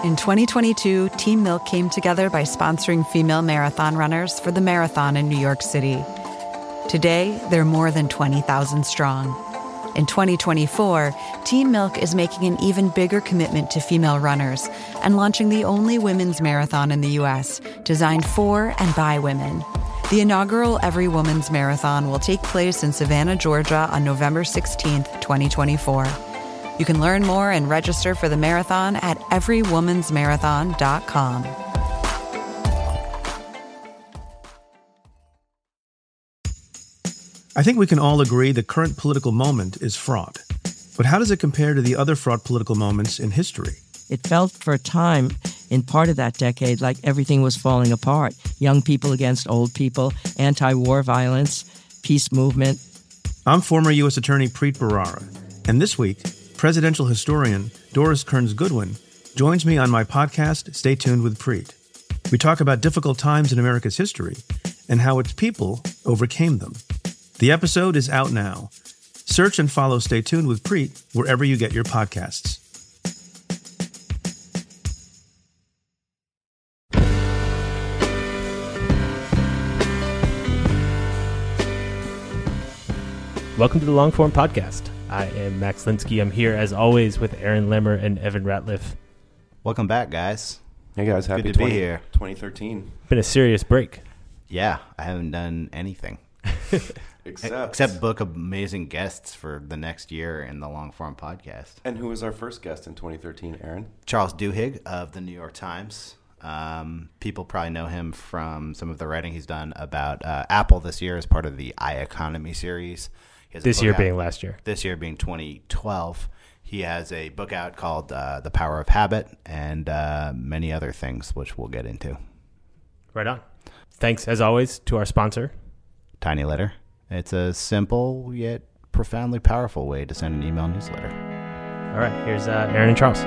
In 2022, Team Milk came together by sponsoring female marathon runners for the marathon in New York City. Today, they're more than 20,000 strong. In 2024, Team Milk is making an even bigger commitment to female runners and launching the only women's marathon in the U.S. designed for and by women. The inaugural Every Woman's Marathon will take place in Savannah, Georgia on November 16th, 2024. You can learn more and register for the marathon at everywomansmarathon.com. I think we can all agree the current political moment is fraught. But how does it compare to the other fraught political moments in history? It felt for a time, in part of that decade, like everything was falling apart. Young people against old people, anti-war violence, peace movement. I'm former U.S. Attorney Preet Bharara, and this week, presidential historian Doris Kearns Goodwin joins me on my podcast, Stay Tuned with Preet. We talk about difficult times in America's history and how its people overcame them. The episode is out now. Search and follow Stay Tuned with Preet wherever you get your podcasts. Welcome to the Longform Podcast. I am Max Linsky. I'm here, as always, with Aaron Lemmer and Evan Ratliff. Welcome back, guys. Hey, guys. Happy Good to be here. 2013. Been a serious break. Yeah, I haven't done anything. Except book amazing guests for the next year in the Longform Podcast. And who was our first guest in 2013, Aaron? Charles Duhigg of the New York Times. People probably know him from some of the writing he's done about Apple this year as part of the iEconomy series. This year being last year. This year being 2012. He has a book out called The Power of Habit and many other things, which we'll get into. Right on. Thanks, as always, to our sponsor, Tiny Letter. It's a simple yet profoundly powerful way to send an email newsletter. All right, here's Aaron and Charles.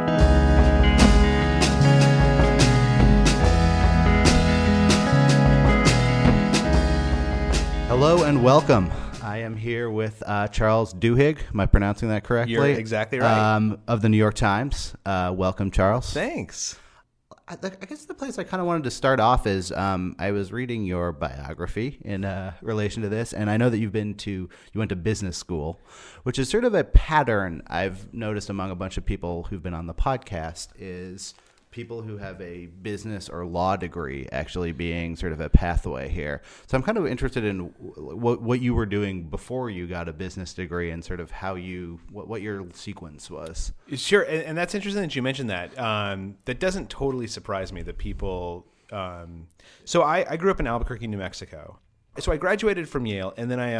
Hello and welcome. I am here with Charles Duhigg. Am I pronouncing that correctly? You're exactly right. Of the New York Times. Welcome, Charles. Thanks. I guess the place I kind of wanted to start off is I was reading your biography in relation to this, and I know that you went to business school, which is sort of a pattern I've noticed among a bunch of people who've been on the podcast is people who have a business or law degree actually being sort of a pathway here. So I'm kind of interested in what you were doing before you got a business degree and sort of how what your sequence was. Sure, and that's interesting that you mentioned that. That doesn't totally surprise me that people... So I grew up in Albuquerque, New Mexico. So I graduated from Yale, and then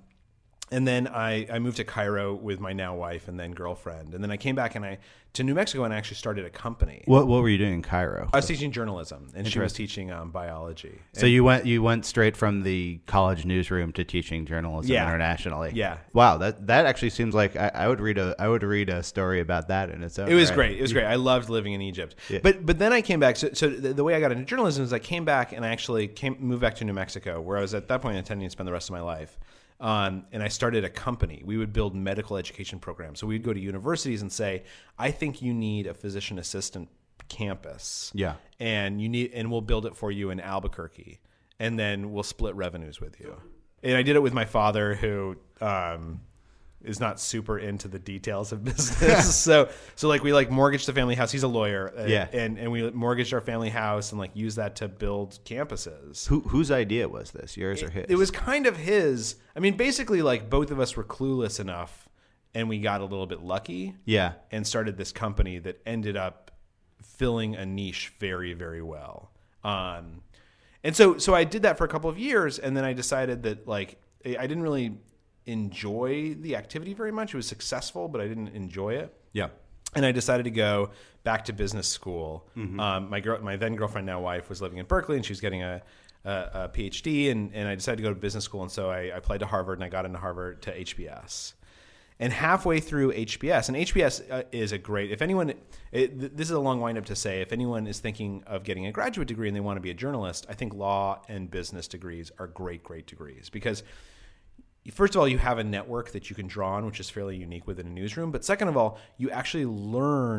I moved to Cairo with my now wife and then girlfriend. And then I came back to New Mexico and I actually started a company. What were you doing in Cairo? I was teaching journalism, and she was teaching biology. So you went straight from the college newsroom to teaching journalism internationally. Yeah. Wow, that actually seems like I would read a story about that in its own. It was great. It was great. I loved living in Egypt. Yeah. But then I came back. So the way I got into journalism is I came back and I actually moved back to New Mexico, where I was at that point intending to spend the rest of my life. And I started a company. We would build medical education programs. So we'd go to universities and say, I think you need a physician assistant campus. Yeah. And we'll build it for you in Albuquerque. And then we'll split revenues with you. And I did it with my father, who is not super into the details of business. so we mortgaged the family house. He's a lawyer. And we mortgaged our family house and used that to build campuses. Whose idea was this? Yours or his? It was kind of his. I mean, basically both of us were clueless enough and we got a little bit lucky. Yeah. And started this company that ended up filling a niche very, very well. And so I did that for a couple of years, and then I decided that I didn't really enjoy the activity very much. It was successful, but I didn't enjoy it. Yeah. And I decided to go back to business school. Mm-hmm. My then girlfriend, now wife, was living in Berkeley, and she was getting a PhD, and I decided to go to business school. And so I applied to Harvard, and I got into Harvard to HBS. And halfway through HBS, and HBS is a great, this is a long wind up to say, if anyone is thinking of getting a graduate degree and they want to be a journalist, I think law and business degrees are great, great degrees, because first of all, you have a network that you can draw on, which is fairly unique within a newsroom. But second of all, you actually learn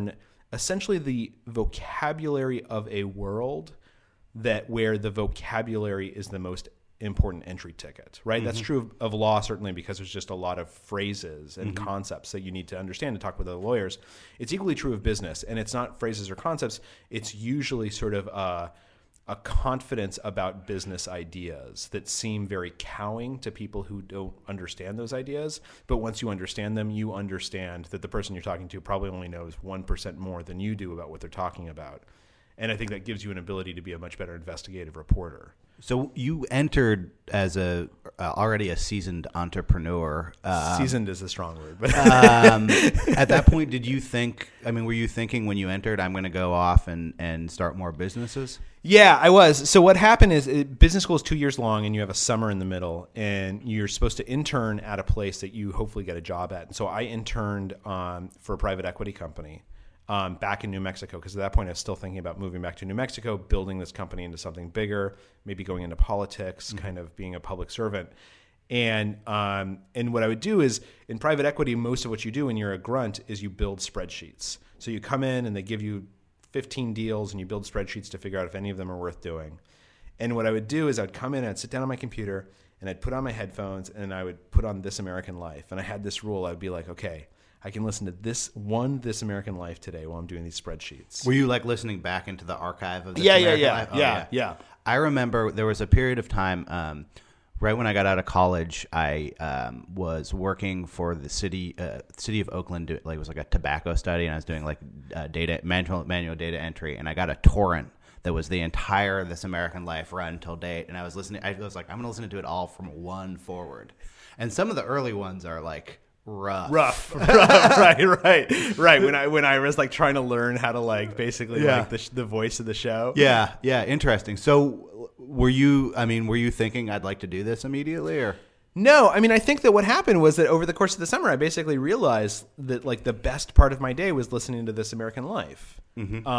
essentially the vocabulary of a world where the vocabulary is the most important entry ticket, right? That's true of law, certainly, because there's just a lot of phrases and concepts that you need to understand to talk with other lawyers. It's equally true of business, and it's not phrases or concepts. It's usually sort of a confidence about business ideas that seem very cowing to people who don't understand those ideas. But once you understand them, you understand that the person you're talking to probably only knows 1% more than you do about what they're talking about. And I think that gives you an ability to be a much better investigative reporter. So you entered as already a seasoned entrepreneur. Seasoned is a strong word, but at that point, did you think? I mean, were you thinking when you entered, I'm going to go off and start more businesses? Yeah, I was. So what happened is business school is 2 years long, and you have a summer in the middle, and you're supposed to intern at a place that you hopefully get a job at. And so I interned for a private equity company. Back in New Mexico, because at that point I was still thinking about moving back to New Mexico, building this company into something bigger, maybe going into politics, kind of being a public servant. And what I would do is, in private equity, most of what you do when you're a grunt is you build spreadsheets. So you come in and they give you 15 deals and you build spreadsheets to figure out if any of them are worth doing. And what I would do is I'd come in and I'd sit down on my computer and I'd put on my headphones and I would put on This American Life. And I had this rule. I would be like, okay, I can listen to This American Life today while I'm doing these spreadsheets. Were you like listening back into the archive of This American Life? Yeah. I remember there was a period of time right when I got out of college. I was working for the city of Oakland. It was like a tobacco study, and I was doing like manual data entry. And I got a torrent that was the entire This American Life run till date. And I was listening. I was like, I'm going to listen to it all from one forward. And some of the early ones are like rough. right. When I was like trying to learn how to like basically like the voice of the show. Yeah. Interesting. So were you thinking I'd like to do this immediately, or? No, I mean, I think that what happened was that over the course of the summer, I basically realized that like the best part of my day was listening to This American Life. And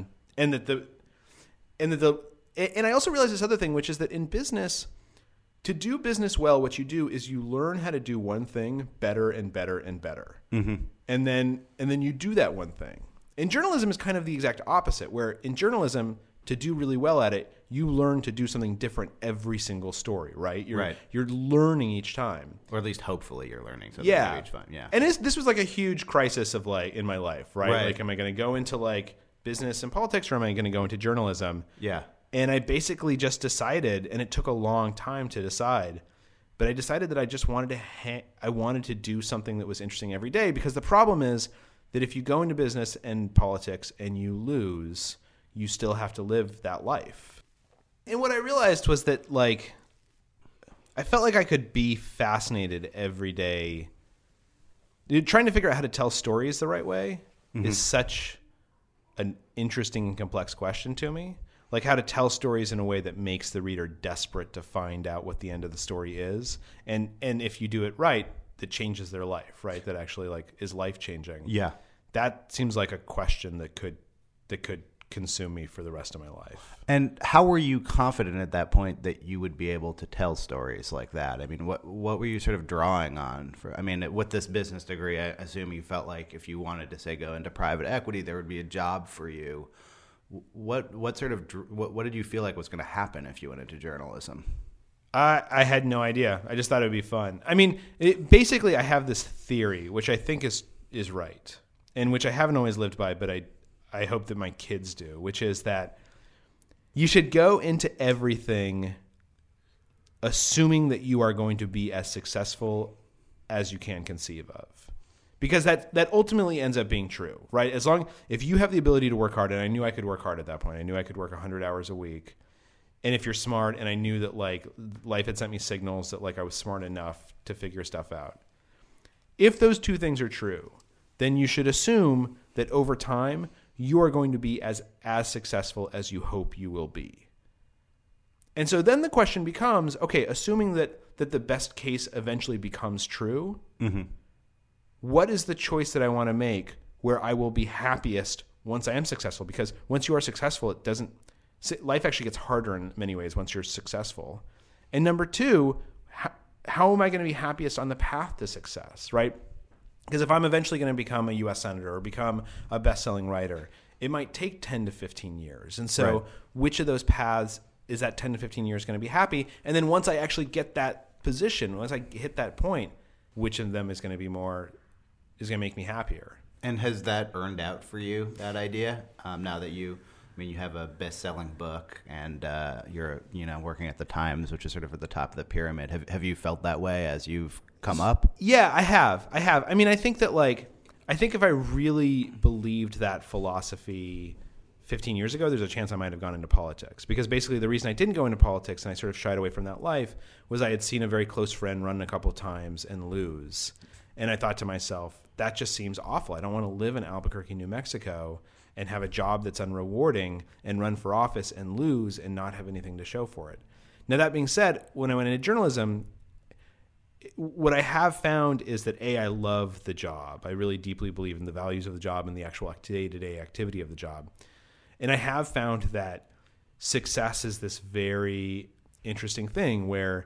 I also realized this other thing, which is that in business, to do business well, what you do is you learn how to do one thing better and better and better. And then you do that one thing. In journalism is kind of the exact opposite, where in journalism, to do really well at it, you learn to do something different every single story, right? You're learning each time. Or at least hopefully you're learning something new each time. Yeah. And this was like a huge crisis of like in my life, right? Like, am I going to go into like business and politics, or am I going to go into journalism? Yeah. And I basically just decided, and it took a long time to decide, but I decided that I just wanted to do something that was interesting every day, because the problem is that if you go into business and politics and you lose, you still have to live that life. And what I realized was that like I felt like I could be fascinated every day. Trying to figure out how to tell stories the right way is such an interesting and complex question to me. Like how to tell stories in a way that makes the reader desperate to find out what the end of the story is. And if you do it right, that changes their life, right? That actually like is life changing. Yeah. That seems like a question that could consume me for the rest of my life. And how were you confident at that point that you would be able to tell stories like that? I mean, what were you sort of drawing on for? I mean, with this business degree, I assume you felt like if you wanted to say go into private equity, there would be a job for you. What did you feel like was going to happen if you went into journalism? I had no idea. I just thought it would be fun. I mean, basically, I have this theory, which I think is right, and which I haven't always lived by, but I hope that my kids do, which is that you should go into everything assuming that you are going to be as successful as you can conceive of. Because that ultimately ends up being true, right? If you have the ability to work hard, and I knew I could work hard at that point. I knew I could work 100 hours a week. And if you're smart, and I knew that like life had sent me signals that like I was smart enough to figure stuff out. If those two things are true, then you should assume that over time you are going to be as successful as you hope you will be. And so then the question becomes, okay, assuming that the best case eventually becomes true, what is the choice that I want to make where I will be happiest once I am successful? Because once you are successful, life actually gets harder in many ways once you're successful. And number two, how am I going to be happiest on the path to success, right? Because if I'm eventually going to become a U.S. senator or become a best-selling writer, it might take 10 to 15 years. And so which of those paths is that 10 to 15 years going to be happy? And then once I actually get that position, once I hit that point, which of them is going to make me happier? And has that earned out for you, that idea? Now that you have a best-selling book and you're, working at the Times, which is sort of at the top of the pyramid. Have you felt that way as you've come up? Yeah, I have. I mean, I think that I think if I really believed that philosophy 15 years ago, there's a chance I might have gone into politics. Because basically the reason I didn't go into politics and I sort of shied away from that life was I had seen a very close friend run a couple of times and lose. And I thought to myself, that just seems awful. I don't want to live in Albuquerque, New Mexico and have a job that's unrewarding and run for office and lose and not have anything to show for it. Now, that being said, when I went into journalism, what I have found is that I love the job. I really deeply believe in the values of the job and the actual day-to-day activity of the job. And I have found that success is this very interesting thing where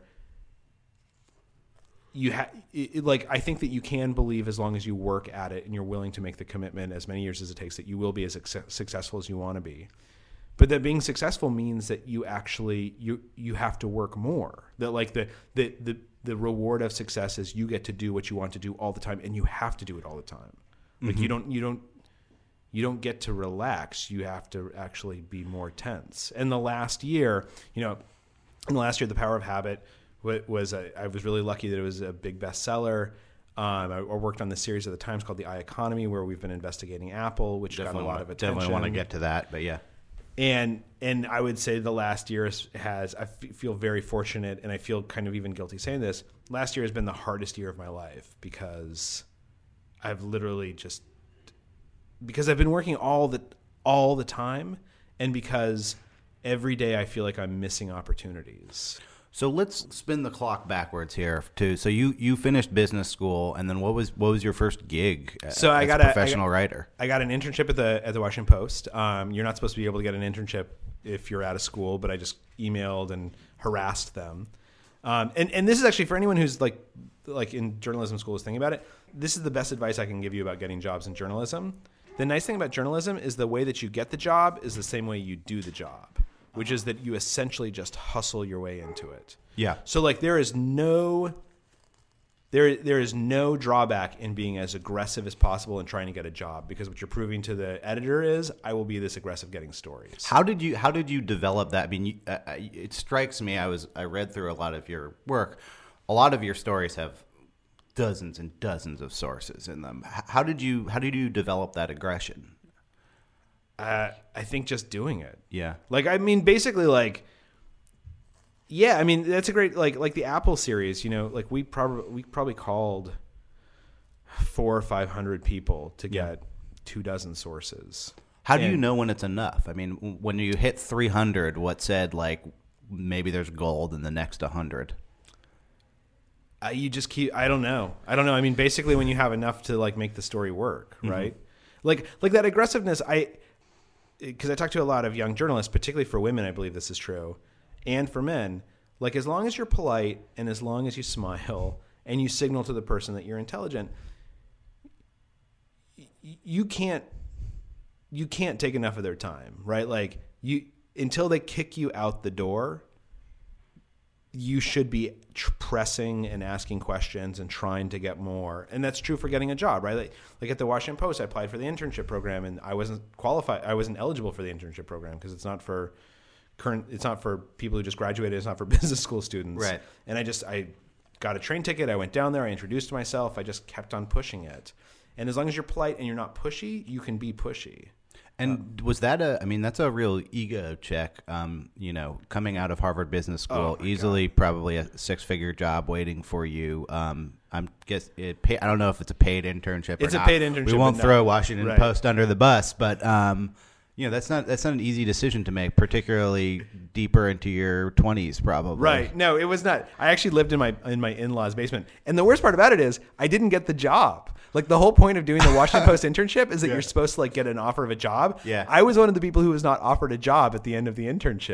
I think that you can believe as long as you work at it and you're willing to make the commitment as many years as it takes that you will be as successful as you want to be. But that being successful means that you actually you have to work more. That the reward of success is you get to do what you want to do all the time, and you have to do it all the time. Like you don't get to relax. You have to actually be more tense. And the last year, The Power of Habit was I was really lucky that it was a big bestseller. I worked on this series at the Times called The I Economy, where we've been investigating Apple, which got a lot of attention. Definitely want to get to that, but yeah. And I would say the last year I feel very fortunate, and I feel kind of even guilty saying this. Last year has been the hardest year of my life because I've literally because I've been working all the time, and because every day I feel like I'm missing opportunities. So let's spin the clock backwards here too. So you finished business school, and then what was your first gig as a professional writer? I got an internship at the Washington Post. You're not supposed to be able to get an internship if you're out of school, but I just emailed and harassed them. And this is actually for anyone who's like in journalism school is thinking about it. This is the best advice I can give you about getting jobs in journalism. The nice thing about journalism is the way that you get the job is the same way you do the job, which is that you essentially just hustle your way into it. Yeah. So there is no drawback in being as aggressive as possible and trying to get a job, because what you're proving to the editor is I will be this aggressive getting stories. How did you develop that? I mean, it strikes me. I read through a lot of your work. A lot of your stories have dozens and dozens of sources in them. How did you develop that aggression? I think just doing it. Yeah. That's a great, like the Apple series, we probably called 400 or 500 people to get 24 sources. How do you know when it's enough? I mean, when you hit 300, what said maybe there's gold in the next 100? You just keep, I don't know. I mean, basically when you have enough to make the story work, right? Like that aggressiveness, because I talk to a lot of young journalists, particularly for women, I believe this is true, and for men. As long as you're polite and as long as you smile and you signal to the person that you're intelligent, you can't take enough of their time, right? Until they kick you out the door, you should be pressing and asking questions and trying to get more. And that's true for getting a job, right? Like at the Washington Post, I applied for the internship program and I wasn't qualified. I wasn't eligible for the internship program because it's not for people who just graduated. It's not for business school students. Right. And I got a train ticket. I went down there. I introduced myself. I just kept on pushing it. And as long as you're polite and you're not pushy, you can be pushy. And was that that's a real ego check, coming out of Harvard Business School, easily God. Probably a 6-figure job waiting for you. I don't know if it's a paid internship or not. It's a paid internship. We won't throw Washington Post under the bus, but that's not an easy decision to make, particularly deeper into your 20s, probably. Right. No, it was not. I actually lived in my in-laws' basement. And the worst part about it is I didn't get the job. The whole point of doing the Washington Post internship is that you're supposed to get an offer of a job. Yeah. I was one of the people who was not offered a job at the end of the internship.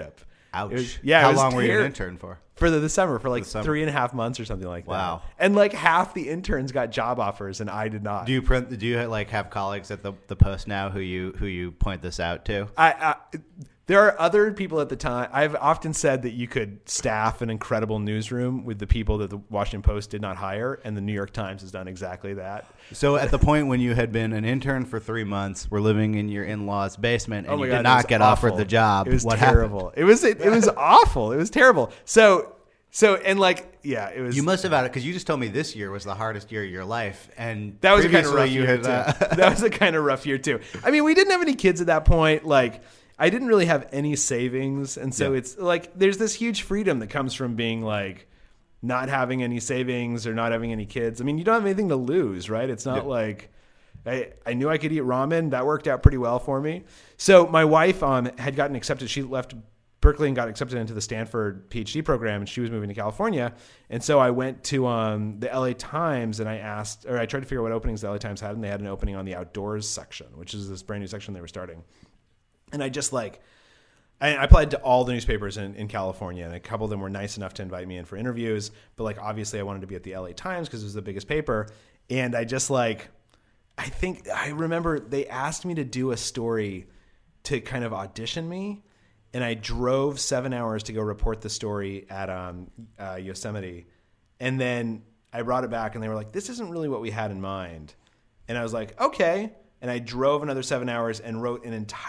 Ouch. It How was long were you an intern for? For the summer, for like summer. 3.5 months or something like that. Wow. And like half the interns got job offers and I did not. Do you like have colleagues at the Post now who you point this out to? There are other people at the time. I've often said that you could staff an incredible newsroom with the people that the Washington Post did not hire, and the New York Times has done exactly that. So at the point when you had been an intern for 3 months, were living in your in-laws' basement, and Oh my you God, did it not was get awful. offered the job, It was what terrible. happened? It was awful. It was terrible. So and like, yeah, it was. You must have had it because you just told me this year was the hardest year of your life, and That was a kind of previously rough you year had, too. That was a kind of rough year too. I mean, we didn't have any kids at that point. Like, I didn't really have any savings, and so it's like there's this huge freedom that comes from being like not having any savings or not having any kids. I mean, you don't have anything to lose, right? It's not like I knew I could eat ramen. That worked out pretty well for me. So my wife had gotten accepted. She left Berkeley and got accepted into the Stanford PhD program, and she was moving to California. And so I went to the LA Times and I tried to figure out what openings the LA Times had, and they had an opening on the outdoors section, which is this brand new section they were starting. And I just I applied to all the newspapers in California, and a couple of them were nice enough to invite me in for interviews. But like, obviously I wanted to be at the LA Times because it was the biggest paper. And I just I remember they asked me to do a story to kind of audition me. And I drove 7 hours to go report the story at Yosemite. And then I brought it back and they were like, this isn't really what we had in mind. And I was like, okay. And I drove another 7 hours and wrote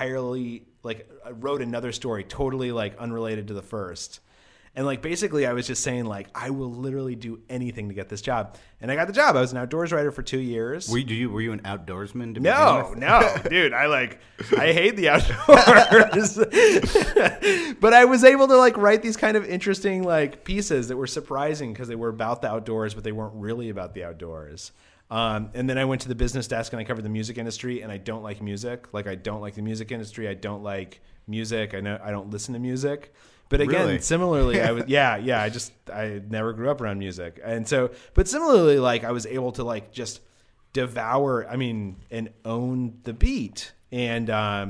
another story totally unrelated to the first. And basically I was just saying I will literally do anything to get this job. And I got the job. I was an outdoors writer for 2 years. Were you an outdoorsman? No, dude. I hate the outdoors. But I was able to write these kind of interesting pieces that were surprising because they were about the outdoors, but they weren't really about the outdoors. And then I went to the business desk and I covered the music industry, and I don't like music. I don't like the music industry. I don't like music. I don't listen to music. But again, Really? Similarly, I was I never grew up around music. And so, but similarly, I was able to just devour, and own the beat. And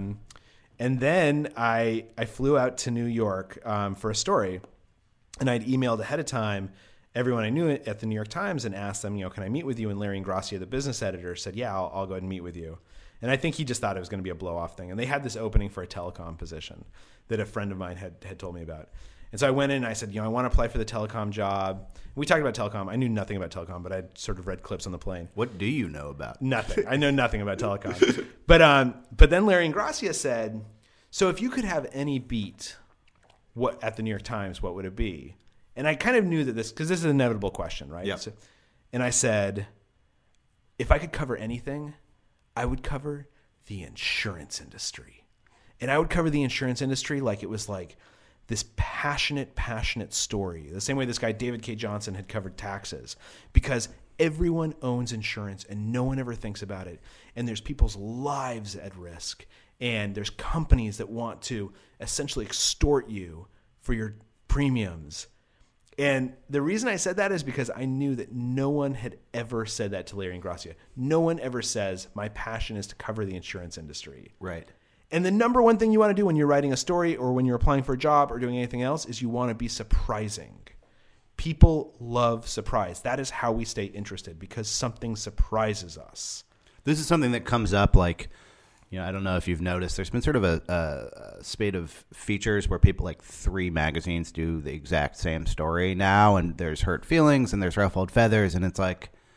then I flew out to New York for a story, and I'd emailed ahead of time everyone I knew at the New York Times and asked them, can I meet with you? And Larry Ingrassia, the business editor, said, yeah, I'll go ahead and meet with you. And I think he just thought it was going to be a blow-off thing. And they had this opening for a telecom position that a friend of mine had told me about. And so I went in and I said, I want to apply for the telecom job. We talked about telecom. I knew nothing about telecom, but I'd sort of read clips on the plane. What do you know about? Nothing. I know nothing about telecom. But then Larry Ingrassia said, so if you could have any beat at the New York Times, what would it be? And I kind of knew that because this is an inevitable question, right? Yep. So, and I said, if I could cover anything, I would cover the insurance industry. And I would cover the insurance industry like it was this passionate story. The same way this guy, David K. Johnson, had covered taxes. Because everyone owns insurance and no one ever thinks about it. And there's people's lives at risk. And there's companies that want to essentially extort you for your premiums. And the reason I said that is because I knew that no one had ever said that to Larry Ingrassia. No one ever says, my passion is to cover the insurance industry. Right. And the number one thing you want to do when you're writing a story or when you're applying for a job or doing anything else is you want to be surprising. People love surprise. That is how we stay interested, because something surprises us. This is something that comes up I don't know if you've noticed, there's been sort of a spate of features where people 3 magazines do the exact same story now, and there's Hurt Feelings and there's Ruffled Feathers, and it's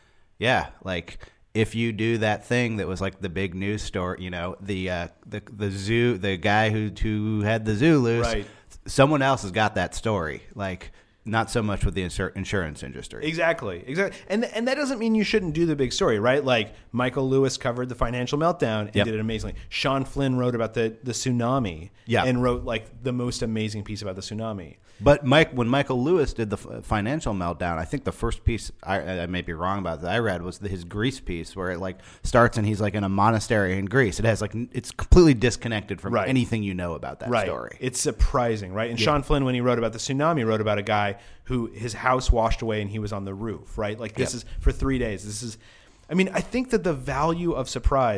if you do that thing that was the big news story, the zoo, the guy who had the zoo loose, Right. Someone else has got that story. Not so much with the insurance industry. Exactly. And that doesn't mean you shouldn't do the big story, right? Michael Lewis covered the financial meltdown and did it amazingly. Sean Flynn wrote about the tsunami and wrote the most amazing piece about the tsunami. But when Michael Lewis did the financial meltdown, I think the first piece, I may be wrong about that, I read was his Greece piece, where it starts and he's in a monastery in Greece. It has it's completely disconnected from anything you know about that story. It's surprising, right? And Sean Flynn, when he wrote about the tsunami, wrote about a guy who his house washed away and he was on the roof, right? This is for 3 days. I think that the value of surprise,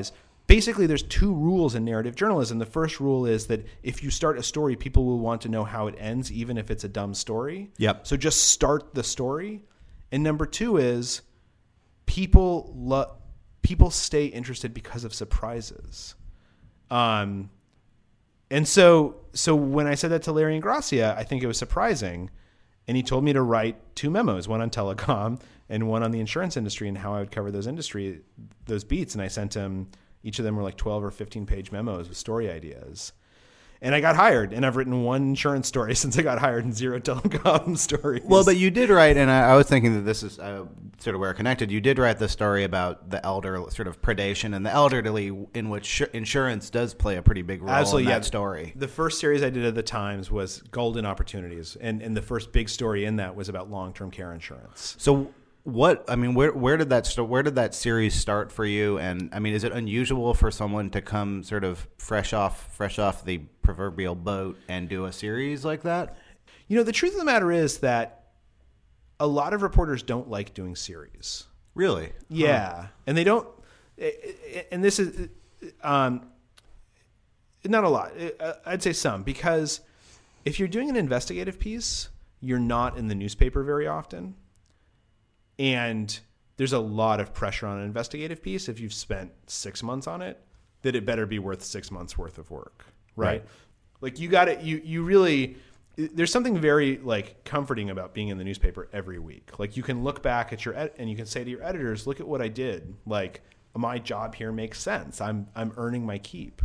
basically there's two rules in narrative journalism. The first rule is that if you start a story, people will want to know how it ends, even if it's a dumb story. Yep. So just start the story. And number two is people stay interested because of surprises. And so when I said that to Larry Ingrassia, I think it was surprising. And he told me to write 2 memos, one on telecom and one on the insurance industry and how I would cover those beats. And I sent him, each of them were like 12 or 15-page memos with story ideas. And I got hired, and I've written 1 insurance story since I got hired and 0 telecom stories. Well, but you did write, and I was thinking that this is sort of where it connected. You did write the story about the elder sort of predation and the elderly, in which insurance does play a pretty big role in that story. The first series I did at the Times was Golden Opportunities, and the first big story in that was about long-term care insurance. So where did that series start for you? And I mean, is it unusual for someone to come sort of fresh off the proverbial boat and do a series like that? You know, the truth of the matter is that a lot of reporters don't like doing series. Really? Yeah. Huh. And they don't, and this is not a lot. I'd say some, because if you're doing an investigative piece, you're not in the newspaper very often. And there's a lot of pressure on an investigative piece if you've spent 6 months on it, that it better be worth 6 months worth of work, right? Like you got it. You really, there's something very like comforting about being in the newspaper every week. Like you can look back at and you can say to your editors, look at what I did. Like my job here makes sense. I'm earning my keep.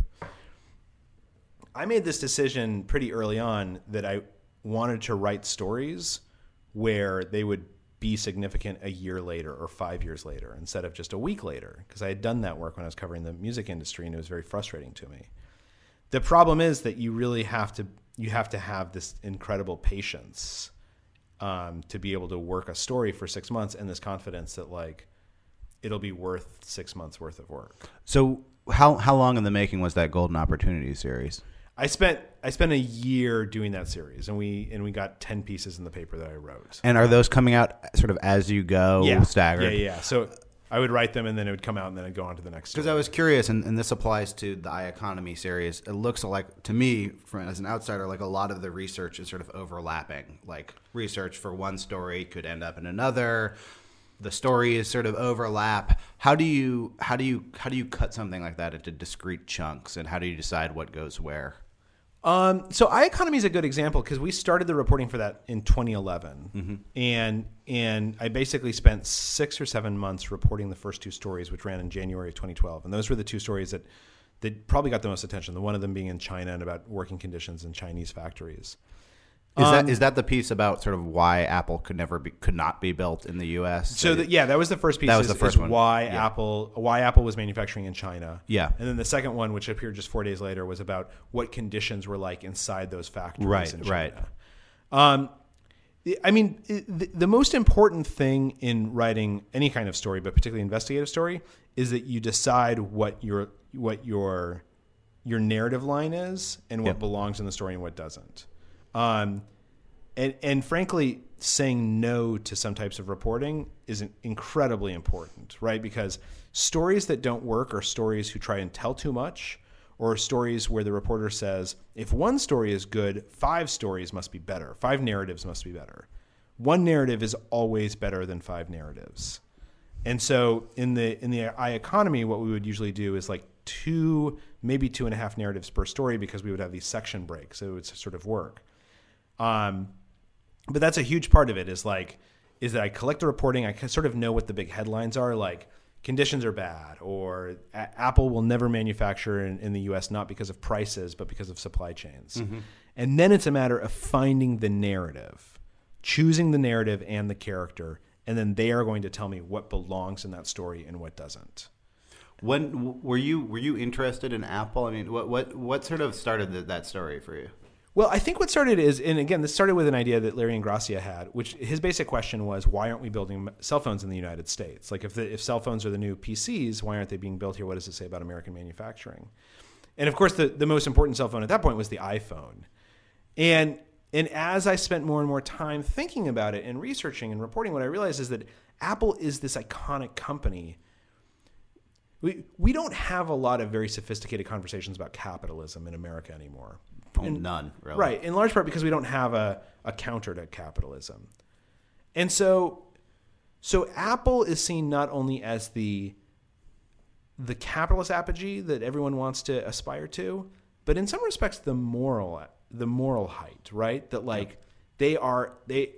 I made this decision pretty early on that I wanted to write stories where they would be significant a year later or 5 years later instead of just a week later, because I had done that work when I was covering the music industry and it was very frustrating to me. The problem is that you really have to have this incredible patience to be able to work a story for 6 months and this confidence that like it'll be worth 6 months worth of work. So how long in the making was that Golden Opportunity series? I spent a year doing that series, and we got 10 pieces in the paper that I wrote. And are those coming out sort of as you go, staggered? Yeah. So I would write them, and then it would come out, and then I'd go on to the next story. Because I was curious, and this applies to the iEconomy series. It looks like, to me, as an outsider, like a lot of the research is sort of overlapping. Like research for one story could end up in another. The stories sort of overlap. How do you cut something like that into discrete chunks, and how do you decide what goes where? So iEconomy is a good example because we started the reporting for that in 2011, and I basically spent 6 or 7 months reporting the first 2 stories, which ran in January of 2012, and those were the 2 stories that probably got the most attention. The one of them being in China and about working conditions in Chinese factories. Is that the piece about sort of why Apple could not be built in the U.S.? So that was the first piece. That was the first one. Why Apple was manufacturing in China. Yeah, and then the second one, which appeared just 4 days later, was about what conditions were like inside those factories in China. Right. I mean, the most important thing in writing any kind of story, but particularly investigative story, is that you decide what your narrative line is and what belongs in the story and what doesn't. And frankly, saying no to some types of reporting is incredibly important, right? Because stories that don't work are stories who try and tell too much, or stories where the reporter says, if one story is good, 5 stories must be better. 5 narratives must be better. One narrative is always better than 5 narratives. And so in the iEconomy, what we would usually do is like 2, maybe 2.5 narratives per story, because we would have these section breaks. So it would sort of work. But that's a huge part of it is that I collect the reporting. I sort of know what the big headlines are, like conditions are bad, or Apple will never manufacture in the US, not because of prices, but because of supply chains. Mm-hmm. And then it's a matter of finding the narrative, choosing the narrative and the character. And then they are going to tell me what belongs in that story and what doesn't. When were you interested in Apple? I mean, what sort of started that story for you? Well, I think what started is, and again, this started with an idea that Larry Ingrassia had, which his basic question was, why aren't we building cell phones in the United States? Like if cell phones are the new PCs, why aren't they being built here? What does it say about American manufacturing? And of course, the most important cell phone at that point was the iPhone. And as I spent more and more time thinking about it and researching and reporting, what I realized is that Apple is this iconic company. we don't have a lot of very sophisticated conversations about capitalism in America anymore. None, really. Right, in large part because we don't have a counter to capitalism. And so Apple is seen not only as the capitalist apogee that everyone wants to aspire to, but in some respects the moral height, right? That like they are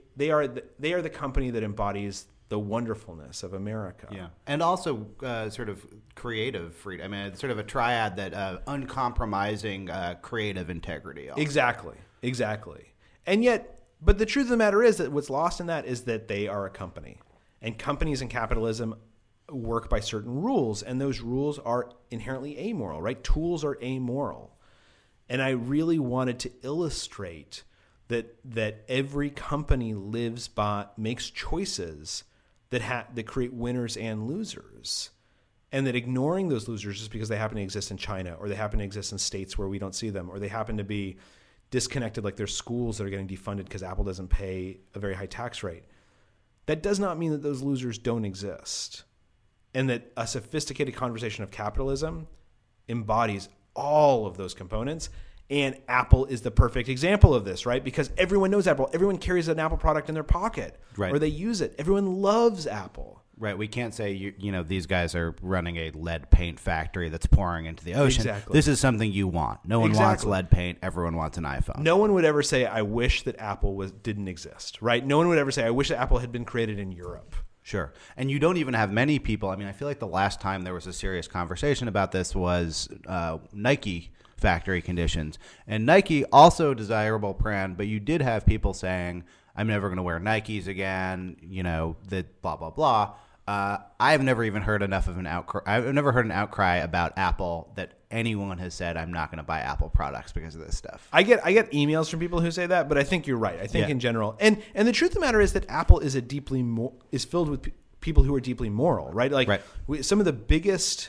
the company that embodies the wonderfulness of America. Yeah, and also sort of creative freedom. I mean, it's sort of a triad that uncompromising creative integrity. Also. Exactly. And yet, but the truth of the matter is that what's lost in that is that they are a company, and companies in capitalism work by certain rules, and those rules are inherently amoral, right? Tools are amoral, and I really wanted to illustrate that every company makes choices that create winners and losers, and that ignoring those losers just because they happen to exist in China, or they happen to exist in states where we don't see them, or they happen to be disconnected, like there's schools that are getting defunded because Apple doesn't pay a very high tax rate. That does not mean that those losers don't exist, and that a sophisticated conversation of capitalism embodies all of those components. And Apple is the perfect example of this, right? Because everyone knows Apple. Everyone carries an Apple product in their pocket, right, or they use it. Everyone loves Apple. Right. We can't say, you know, these guys are running a lead paint factory that's pouring into the ocean. Exactly. This is something you want. No one wants lead paint. Everyone wants an iPhone. No one would ever say, I wish that Apple didn't exist, right? No one would ever say, I wish that Apple had been created in Europe. Sure. And you don't even have many people. I mean, I feel like the last time there was a serious conversation about this was Nike factory conditions. And Nike, also a desirable brand, but you did have people saying, I'm never going to wear Nikes again, you know, that blah, blah, blah. I've never even heard enough of an outcry. I've never heard an outcry about Apple that anyone has said, I'm not going to buy Apple products because of this stuff. I get emails from people who say that, but I think you're right. I think in general, and the truth of the matter is that Apple is is filled with people who are deeply moral, right? Like some of the biggest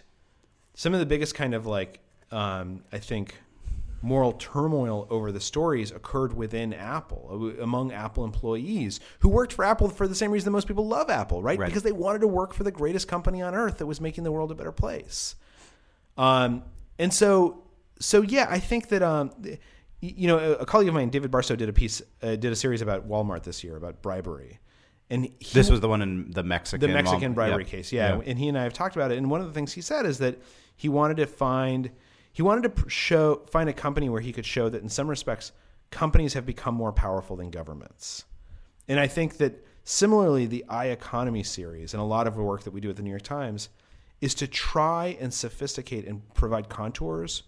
kind of like, I think, moral turmoil over the stories occurred within Apple, among Apple employees who worked for Apple for the same reason that most people love Apple, right? Because they wanted to work for the greatest company on earth that was making the world a better place. And so yeah, I think that, you know, a colleague of mine, David Barstow, did a series about Walmart this year about bribery. And this was the one in the Mexican bribery case. Yeah. And he and I have talked about it. And one of the things he said is that he wanted to find a company where he could show that in some respects, companies have become more powerful than governments. And I think that similarly, the iEconomy series and a lot of the work that we do at the New York Times is to try and sophisticate and provide contours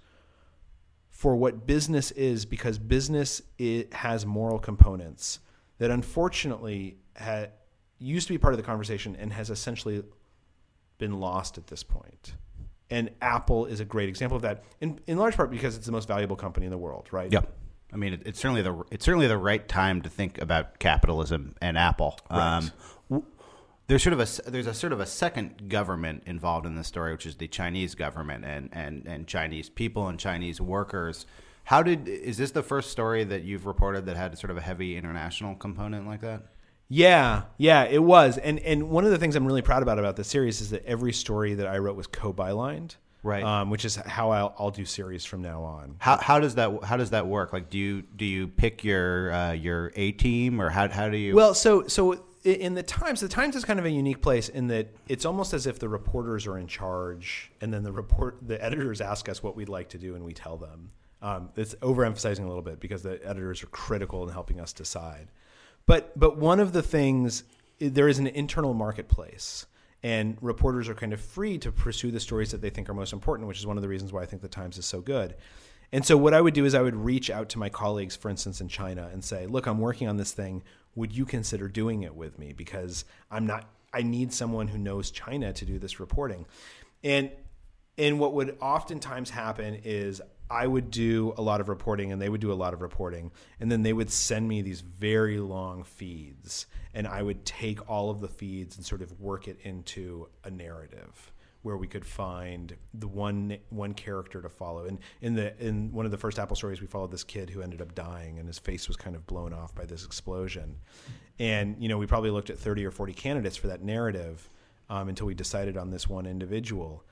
for what business is, because business has moral components that unfortunately used to be part of the conversation and has essentially been lost at this point. And Apple is a great example of that, in large part because it's the most valuable company in the world, right? Yeah. I mean, it's certainly the right time to think about capitalism and Apple. Right. There's a sort of a second government involved in this story, which is the Chinese government and Chinese people and Chinese workers. Is this the first story that you've reported that had sort of a heavy international component like that? Yeah, it was. And one of the things I'm really proud about this series is that every story that I wrote was co-bylined. Right. Which is how I'll do series from now on. How does that work? Like, do you pick your A team, or how do you? Well, so in the Times is kind of a unique place in that it's almost as if the reporters are in charge, and then the editors ask us what we'd like to do, and we tell them. It's overemphasizing a little bit because the editors are critical in helping us decide. But one of the things, there is an internal marketplace. And reporters are kind of free to pursue the stories that they think are most important, which is one of the reasons why I think the Times is so good. And so what I would do is I would reach out to my colleagues, for instance, in China, and say, look, I'm working on this thing. Would you consider doing it with me? Because I need someone who knows China to do this reporting. And what would oftentimes happen is I would do a lot of reporting and they would do a lot of reporting. And then they would send me these very long feeds. And I would take all of the feeds and sort of work it into a narrative where we could find the one character to follow. And in one of the first Apple stories, we followed this kid who ended up dying and his face was kind of blown off by this explosion. And, you know, we probably looked at 30 or 40 candidates for that narrative until we decided on this one individual.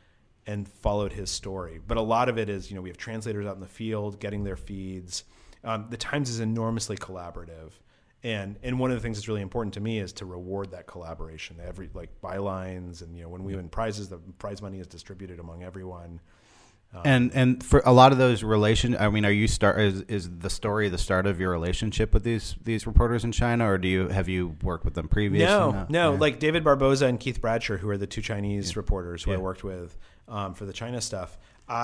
and followed his story. But a lot of it is, we have translators out in the field getting their feeds. The Times is enormously collaborative. And one of the things that's really important to me is to reward that collaboration. Every bylines, and when we win prizes, the prize money is distributed among everyone. And for a lot of those is the story the start of your relationship with these reporters in China, or have you worked with them previously? No. Yeah. Like David Barboza and Keith Bradshaw, who are the two Chinese reporters who I worked with for the China stuff.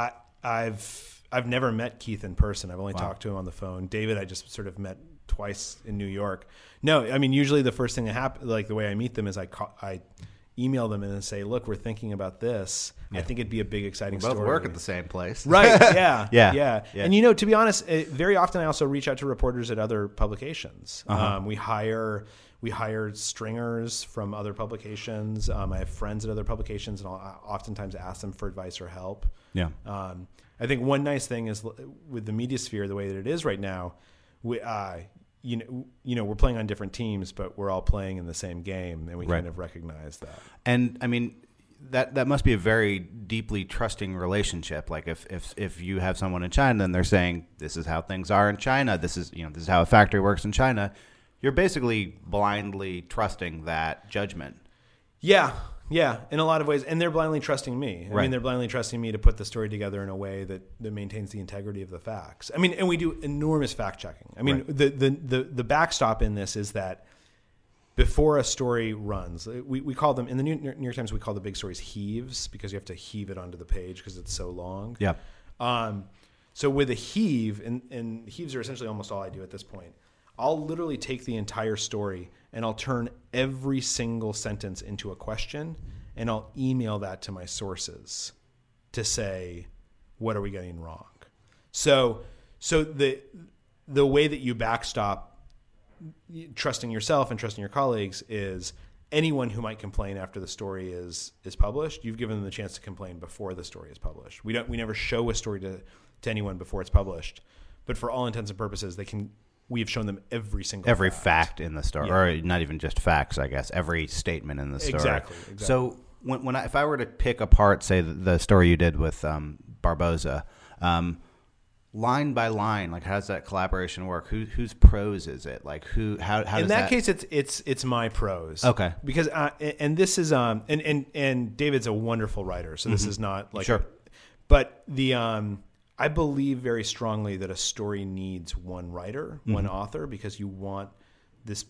I've never met Keith in person. I've only talked to him on the phone. David, I just sort of met twice in New York. No, I mean, usually the first thing that happens, like the way I meet them is I email them and then say, look, we're thinking about this. Yeah. I think it'd be a big, exciting story. We both work at the same place. Right. Yeah. Yeah. And, to be honest, very often I also reach out to reporters at other publications. We hire stringers from other publications. I have friends at other publications, and I'll oftentimes ask them for advice or help. Yeah. I think one nice thing is with the media sphere, the way that it is right now, we're playing on different teams, but we're all playing in the same game, and we kind of recognize that. And I mean, that must be a very deeply trusting relationship. Like if you have someone in China and they're saying, this is how things are in China, this is how a factory works in China, you're basically blindly trusting that judgment. Yeah, in a lot of ways. And they're blindly trusting me. I mean, they're blindly trusting me to put the story together in a way that maintains the integrity of the facts. I mean, and we do enormous fact checking. I mean, the backstop in this is that before a story runs, we call them, in the New York Times, we call the big stories heaves, because you have to heave it onto the page because it's so long. Yeah. So with a heave, and heaves are essentially almost all I do at this point, I'll literally take the entire story and I'll turn every single sentence into a question, and I'll email that to my sources to say, what are we getting wrong? So the way that you backstop trusting yourself and trusting your colleagues is anyone who might complain after the story is published, you've given them the chance to complain before the story is published. We never show a story to anyone before it's published, but for all intents and purposes, we have shown them every fact in the story, or not even just facts, I guess, every statement in the story. Exactly. So if I were to pick apart, say, the story you did with Barboza, line by line, like, how does that collaboration work? Whose prose is it? Like, how does in that case, it's my prose. Okay. Because and this is and David's a wonderful writer, so this is not like sure. But I believe very strongly that a story needs one writer, one author, because you want this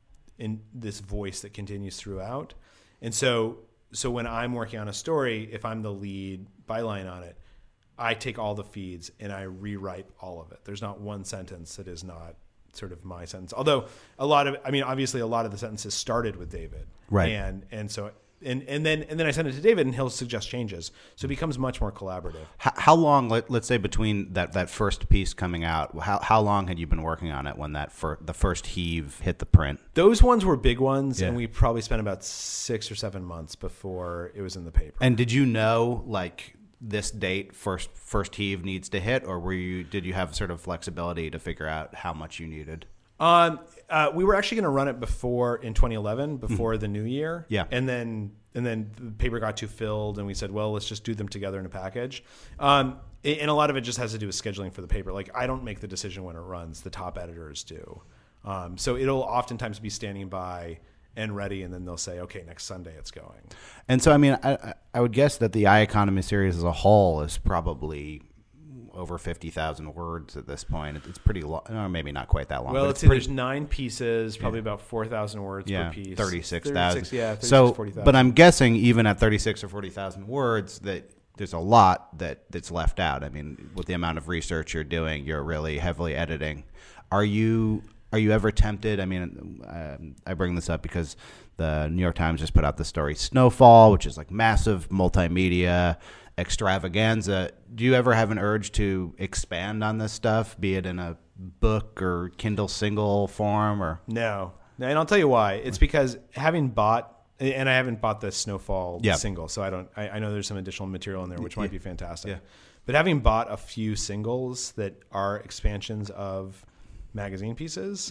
voice that continues throughout. And so when I'm working on a story, if I'm the lead byline on it, I take all the feeds and I rewrite all of it. There's not one sentence that is not sort of my sentence. Although obviously a lot of the sentences started with David. Right. And so and then I send it to David and he'll suggest changes. So it becomes much more collaborative. How long, let's say, between that first piece coming out, how long had you been working on it when the first heave hit the print? Those ones were big ones, and we probably spent about 6 or 7 months before it was in the paper. And did you know, like, this date first heave needs to hit, or did you have sort of flexibility to figure out how much you needed? We were actually going to run it in 2011, before the new year. Yeah. And then the paper got too filled, and we said, well, let's just do them together in a package. And a lot of it just has to do with scheduling for the paper. Like, I don't make the decision when it runs; the top editors do. So it'll oftentimes be standing by and ready, and then they'll say, okay, next Sunday it's going. And so, I mean, I would guess that the iEconomy series as a whole is probably over 50,000 words at this point. It's pretty long, or maybe not quite that long. Well, but there's 9 pieces, probably about 4,000 words per piece. 36,000. Yeah, 40,000. But I'm guessing even at 36 or 40,000 words that there's a lot that's left out. I mean, with the amount of research you're doing, you're really heavily editing. Are you ever tempted? I mean, I bring this up because the New York Times just put out the story Snowfall, which is like massive multimedia extravaganza. Do you ever have an urge to expand on this stuff, be it in a book or Kindle single form? Or No, and I'll tell you why. It's because having bought, and I haven't bought the Snowfall single, so I know there's some additional material in there which might be fantastic. Yeah. But having bought a few singles that are expansions of magazine pieces,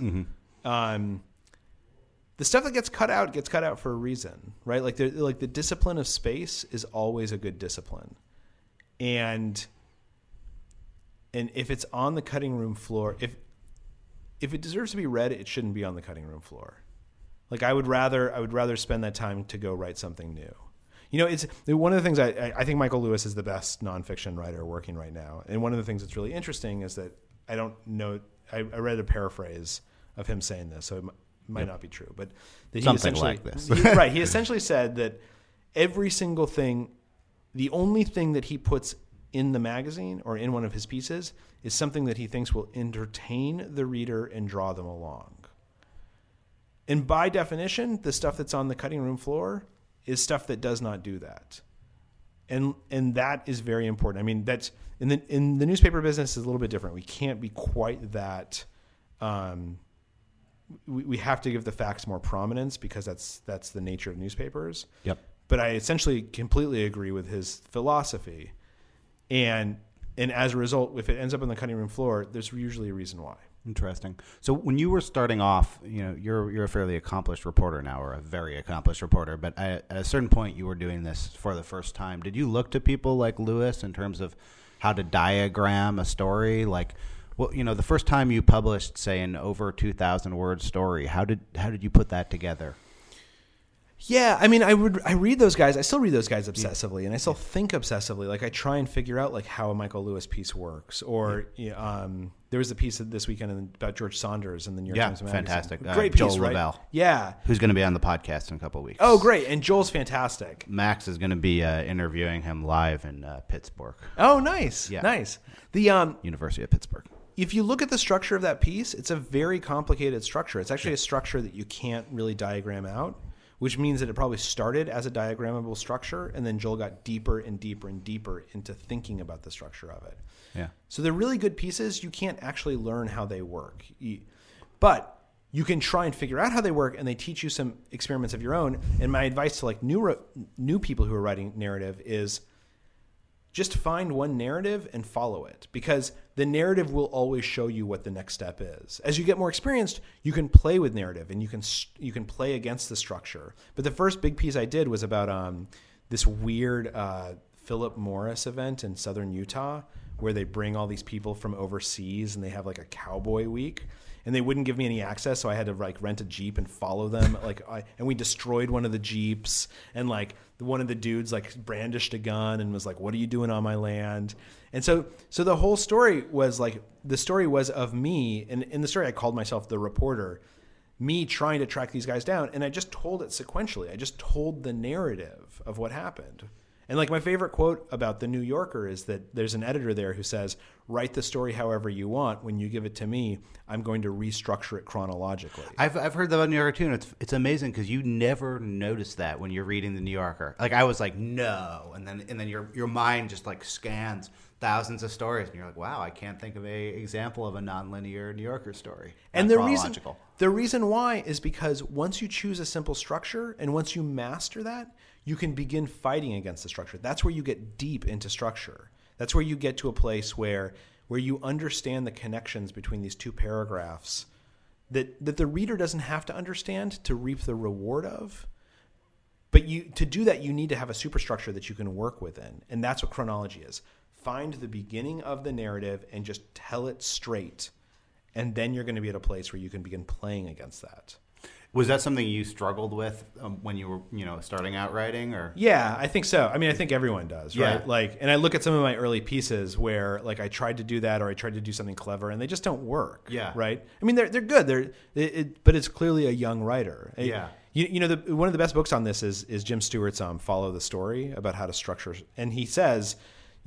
the stuff that gets cut out for a reason, right? Like the discipline of space is always a good discipline. and if it's on the cutting room floor, if it deserves to be read, it shouldn't be on the cutting room floor. Like I would rather spend that time to go write something new. You know, it's one of the things I think Michael Lewis is the best nonfiction writer working right now. And one of the things that's really interesting is that I don't know, I read a paraphrase of him saying this, so it might not be true, but that something like this. Right. He essentially said that every single thing, the only thing that he puts in the magazine or in one of his pieces is something that he thinks will entertain the reader and draw them along. And by definition, the stuff that's on the cutting room floor is stuff that does not do that. And that is very important. I mean, that's in the newspaper business is a little bit different. We can't be quite that. We have to give the facts more prominence because that's the nature of newspapers. Yep. But I essentially completely agree with his philosophy, and as a result, if it ends up on the cutting room floor, there's usually a reason why. Interesting. So when you were starting off, you know, you're a fairly accomplished reporter now, or a very accomplished reporter. But at a certain point, you were doing this for the first time. Did you look to people like Lewis in terms of how to diagram a story? Like, well, you know, the first time you published, say, an over 2,000 word story, how did you put that together? Yeah, I mean, I read those guys. I still read those guys obsessively, and I still think obsessively. Like I try and figure out like how a Michael Lewis piece works. Or there was a piece this weekend about George Saunders in the New York Times Magazine. Fantastic. Great Joel piece, right? Lavelle. Yeah, who's going to be on the podcast in a couple of weeks. Oh, great! And Joel's fantastic. Max is going to be interviewing him live in Pittsburgh. Oh, nice. Yeah. Nice. The University of Pittsburgh. If you look at the structure of that piece, it's a very complicated structure. It's actually a structure that you can't really diagram out, which means that it probably started as a diagrammable structure, and then Joel got deeper and deeper and deeper into thinking about the structure of it. Yeah. So they're really good pieces. You can't actually learn how they work. But you can try and figure out how they work, and they teach you some experiments of your own. And my advice to like new people who are writing narrative is just find one narrative and follow it, because the narrative will always show you what the next step is. As you get more experienced, you can play with narrative and you can play against the structure. But the first big piece I did was about this weird Philip Morris event in southern Utah, where they bring all these people from overseas and they have like a cowboy week. And they wouldn't give me any access, so I had to like rent a Jeep and follow them. And we destroyed one of the Jeeps, and like one of the dudes like brandished a gun and was like, "What are you doing on my land?" And so the whole story was like, the story was of me, and in the story I called myself the reporter, me trying to track these guys down, and I just told it sequentially. I just told the narrative of what happened. And like my favorite quote about the New Yorker is that there's an editor there who says, "Write the story however you want. When you give it to me, I'm going to restructure it chronologically." I've heard that on New Yorker too, and it's amazing because you never notice that when you're reading the New Yorker. Like I was like, no, and then your mind just like scans thousands of stories, and you're like, wow, I can't think of a example of a nonlinear New Yorker story. And the reason why is because once you choose a simple structure and once you master that, you can begin fighting against the structure. That's where you get deep into structure. That's where you get to a place where you understand the connections between these two paragraphs that the reader doesn't have to understand to reap the reward of. But to do that, you need to have a superstructure that you can work within. And that's what chronology is. Find the beginning of the narrative and just tell it straight. And then you're going to be at a place where you can begin playing against that. Was that something you struggled with when you were, starting out writing, or? Yeah, I think so. I mean, I think everyone does, right? Yeah. Like, and I look at some of my early pieces where, like, I tried to do that, or I tried to do something clever, and they just don't work. Yeah. Right. I mean, they're good. But it's clearly a young writer. Yeah. One of the best books on this is Jim Stewart's "Follow the Story" about how to structure, and he says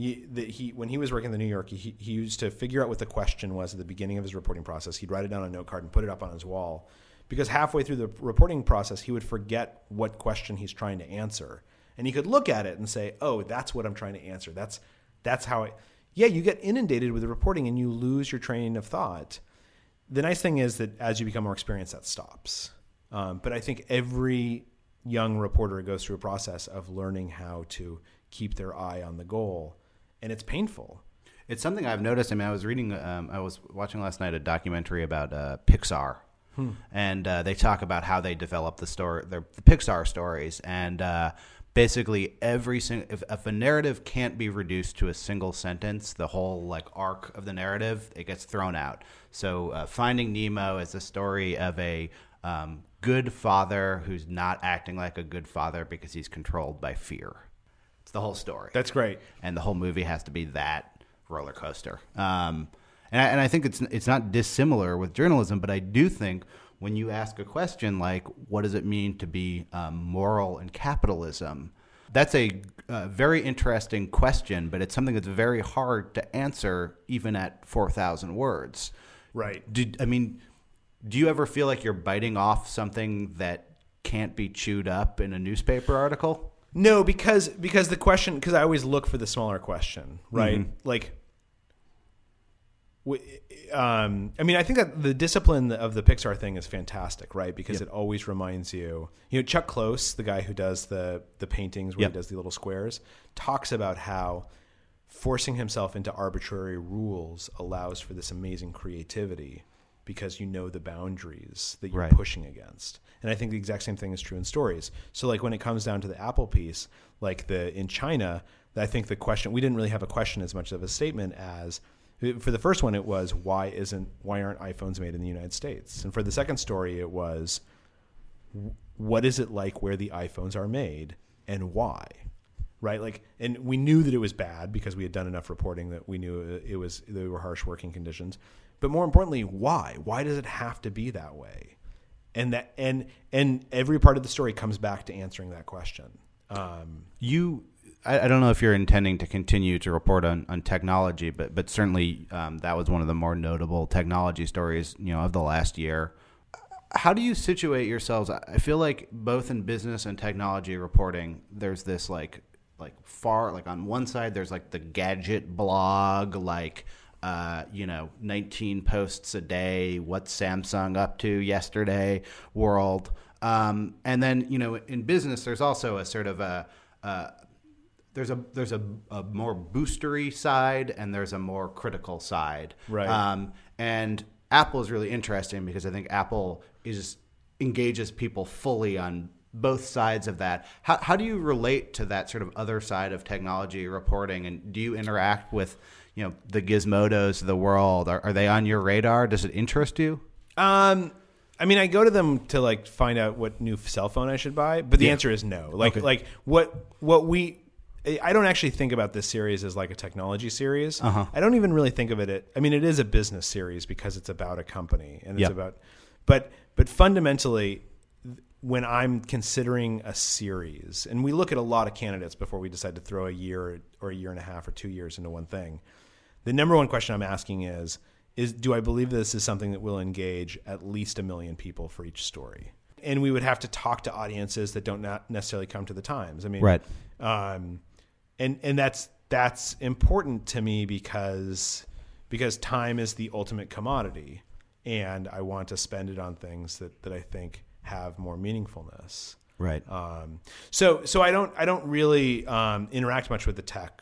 that when he was working in the New York, he used to figure out what the question was at the beginning of his reporting process. He'd write it down on a note card and put it up on his wall. Because halfway through the reporting process, he would forget what question he's trying to answer. And he could look at it and say, oh, that's what I'm trying to answer. That's how you get inundated with the reporting and you lose your train of thought. The nice thing is that as you become more experienced, that stops. But I think every young reporter goes through a process of learning how to keep their eye on the goal. And it's painful. It's something I've noticed. I mean, I was watching last night a documentary about Pixar. And they talk about how they develop the Pixar stories. And basically if a narrative can't be reduced to a single sentence, the whole like arc of the narrative, it gets thrown out. So Finding Nemo is the story of a good father who's not acting like a good father because he's controlled by fear. It's the whole story. That's great. And the whole movie has to be that roller coaster. And I think it's not dissimilar with journalism, but I do think when you ask a question like, what does it mean to be moral in capitalism? That's a very interesting question, but it's something that's very hard to answer even at 4,000 words. Right. Do you ever feel like you're biting off something that can't be chewed up in a newspaper article? No, because the question, because I always look for the smaller question, right? Mm-hmm. Like, I think that the discipline of the Pixar thing is fantastic, right? Because it always reminds you, Chuck Close, the guy who does the paintings where he does the little squares, talks about how forcing himself into arbitrary rules allows for this amazing creativity because you know the boundaries that you're pushing against. And I think the exact same thing is true in stories. So like when it comes down to the Apple piece, like in China, I think the question, we didn't really have a question as much of a statement as, for the first one, it was, why aren't iPhones made in the United States? And for the second story, it was, what is it like where the iPhones are made and why? Right? Like, and we knew that it was bad because we had done enough reporting that we knew they were harsh working conditions. But more importantly, why? Why does it have to be that way? And every part of the story comes back to answering that question. I don't know if you're intending to continue to report on technology, but certainly that was one of the more notable technology stories, of the last year. How do you situate yourselves? I feel like both in business and technology reporting, there's this like on one side, there's like the gadget blog, 19 posts a day, what's Samsung up to yesterday world. And then, in business, there's also a sort of there's a more boostery side and there's a more critical side. Right. And Apple is really interesting because I think Apple engages people fully on both sides of that. How do you relate to that sort of other side of technology reporting? And do you interact with, the Gizmodos of the world? Are they on your radar? Does it interest you? I go to them to find out what new cell phone I should buy, but the answer is no. I don't actually think about this series as like a technology series. Uh-huh. I don't even really think of it. It is a business series because it's about a company and it's about, but fundamentally, when I'm considering a series, and we look at a lot of candidates before we decide to throw a year or a year and a half or 2 years into one thing, the number one question I'm asking is do I believe this is something that will engage at least 1 million people for each story? And we would have to talk to audiences that don't not necessarily come to the Times. Right. And that's important to me because time is the ultimate commodity, and I want to spend it on things that I think have more meaningfulness. Right. So I don't really interact much with the tech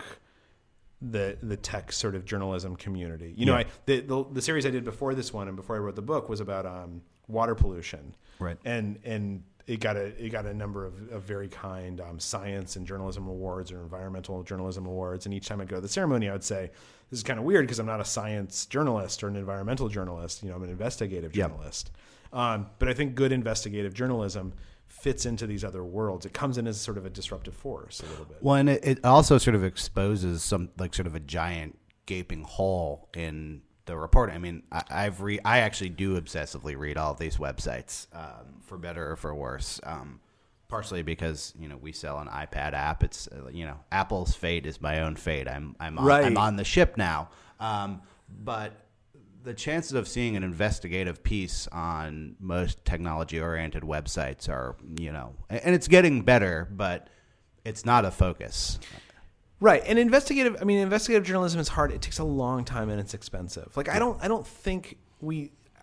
sort of journalism community. The series I did before this one and before I wrote the book was about water pollution. Right. And it got a number of very kind science and journalism awards or environmental journalism awards. And each time I'd go to the ceremony, I would say, this is kind of weird because I'm not a science journalist or an environmental journalist. I'm an investigative journalist. But I think good investigative journalism fits into these other worlds. It comes in as sort of a disruptive force a little bit. Well, and it also sort of exposes some sort of a giant gaping hole in the reporting. I actually do obsessively read all of these websites, for better or for worse. Partially because we sell an iPad app. It's Apple's fate is my own fate. I'm on the ship now. But the chances of seeing an investigative piece on most technology-oriented websites are, and it's getting better, but it's not a focus. Right. And investigative journalism is hard. It takes a long time and it's expensive. I don't think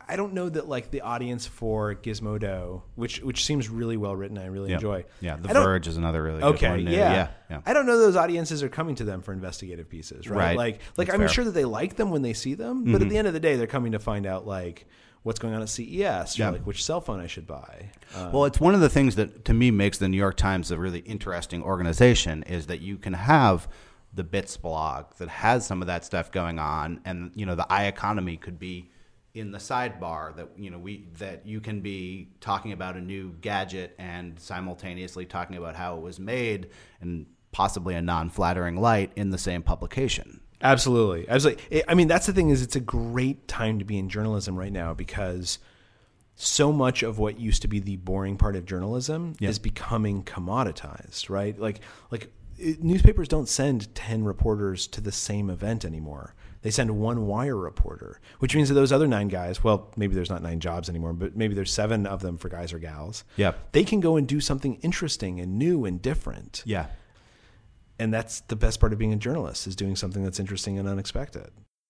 I don't know that like the audience for Gizmodo, which seems really well written, I really enjoy. Yeah, The Verge is another really good one. Yeah. I don't know those audiences are coming to them for investigative pieces, right? Like I'm sure that they like them when they see them, but at the end of the day, they're coming to find out like what's going on at CES, or like which cell phone I should buy. Well, it's one of the things that to me makes the New York Times a really interesting organization is that you can have the Bits blog that has some of that stuff going on, and the iEconomy could be in the sidebar that you can be talking about a new gadget and simultaneously talking about how it was made and possibly a non-flattering light in the same publication. Absolutely. I mean, that's the thing is it's a great time to be in journalism right now because so much of what used to be the boring part of journalism is becoming commoditized, right? Like newspapers don't send 10 reporters to the same event anymore. They send one wire reporter, which means that those other 9 guys, well, maybe there's not 9 jobs anymore, but maybe there's 7 of them for guys or gals. Yeah. They can go and do something interesting and new and different. Yeah. And that's the best part of being a journalist is doing something that's interesting and unexpected.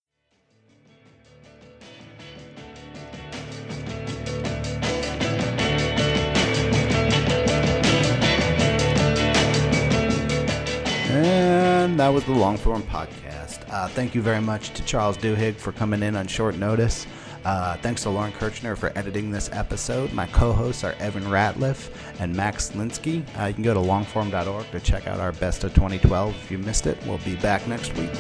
And that was the Longform Podcast. Thank you very much to Charles Duhigg for coming in on short notice. Thanks to Lauren Kirchner for editing this episode. My co-hosts are Evan Ratliff and Max Linsky. You can go to longform.org to check out our Best of 2012. If you missed it, we'll be back next week.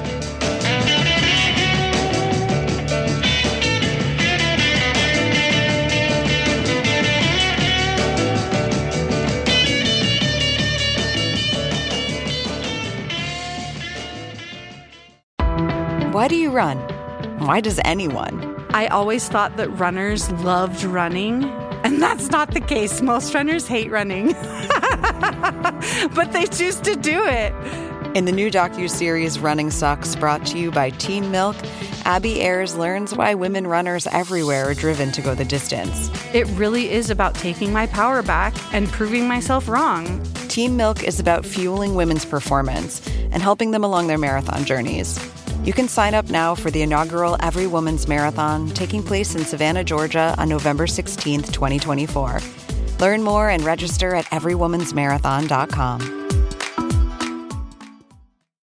Why do you run? Why does anyone? I always thought that runners loved running, and that's not the case. Most runners hate running, but they choose to do it. In the new docuseries Running Sucks, brought to you by Team Milk, Abby Ayers learns why women runners everywhere are driven to go the distance. It really is about taking my power back and proving myself wrong. Team Milk is about fueling women's performance and helping them along their marathon journeys. You can sign up now for the inaugural Every Woman's Marathon taking place in Savannah, Georgia on November 16th, 2024. Learn more and register at everywomansmarathon.com.